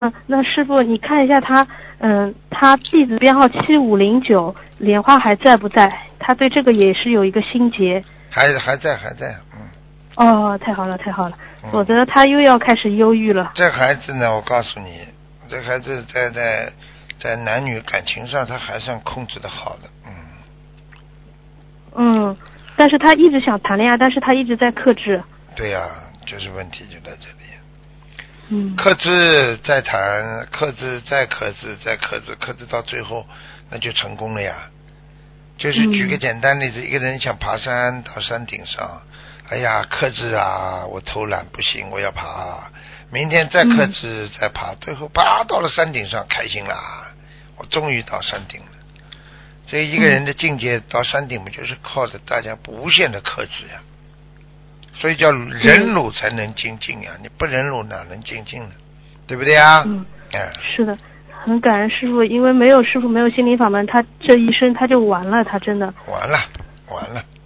那师傅你看一下他，他弟子编号7509，莲花还在不在？他对这个也是有一个心结。 还在， 哦，太好了，否则他又要开始忧郁了。 这孩子呢，我告诉你，这孩子在男女感情上，他还算控制的好的， 但是他一直想谈恋爱，但是他一直在克制。 对呀，就是问题就在这里。克制再谈，克制再克制，再克制，克制到最后那就成功了呀。就是举个简单例子，一个人想爬山到山顶上，哎呀，克制啊，我偷懒不行，我要爬。明天再克制再爬，最后爬到了山顶上，开心啦，我终于到山顶了。这一个人的境界到山顶，不就是靠着大家无限的克制呀？所以叫忍辱才能精进呀，你不忍辱哪能精进呢？对不对啊？ 是的，很感恩师傅，因为没有师傅没有心灵法门，他这一生他就完了，他真的完了。